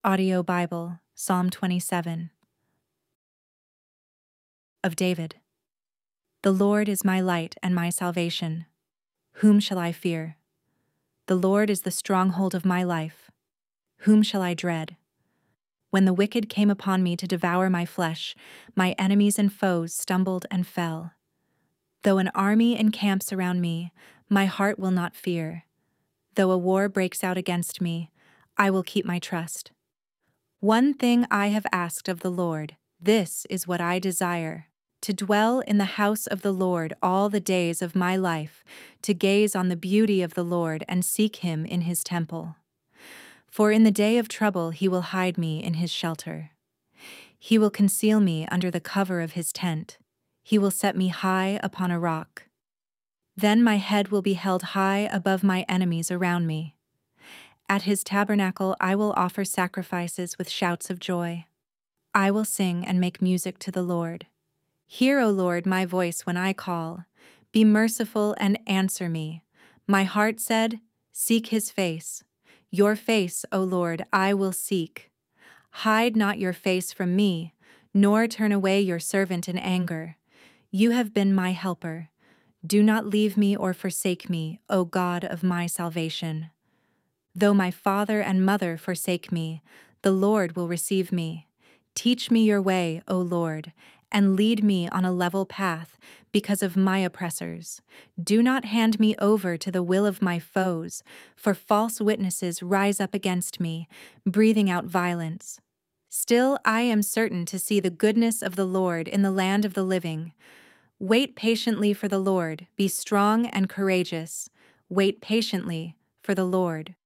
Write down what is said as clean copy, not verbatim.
Audio Bible, Psalm 27. Of David. The Lord is my light and my salvation. Whom shall I fear? The Lord is the stronghold of my life. Whom shall I dread? When the wicked came upon me to devour my flesh, my enemies and foes stumbled and fell. Though an army encamps around me, my heart will not fear. Though a war breaks out against me, I will keep my trust. One thing I have asked of the Lord, this is what I desire, to dwell in the house of the Lord all the days of my life, to gaze on the beauty of the Lord and seek him in his temple. For in the day of trouble he will hide me in his shelter. He will conceal me under the cover of his tent. He will set me high upon a rock. Then my head will be held high above my enemies around me. At his tabernacle I will offer sacrifices with shouts of joy. I will sing and make music to the Lord. Hear, O Lord, my voice when I call. Be merciful and answer me. My heart said, seek his face. Your face, O Lord, I will seek. Hide not your face from me, nor turn away your servant in anger. You have been my helper. Do not leave me or forsake me, O God of my salvation. Though my father and mother forsake me, the Lord will receive me. Teach me your way, O Lord, and lead me on a level path because of my oppressors. Do not hand me over to the will of my foes, for false witnesses rise up against me, breathing out violence. Still I am certain to see the goodness of the Lord in the land of the living. Wait patiently for the Lord, be strong and courageous. Wait patiently for the Lord.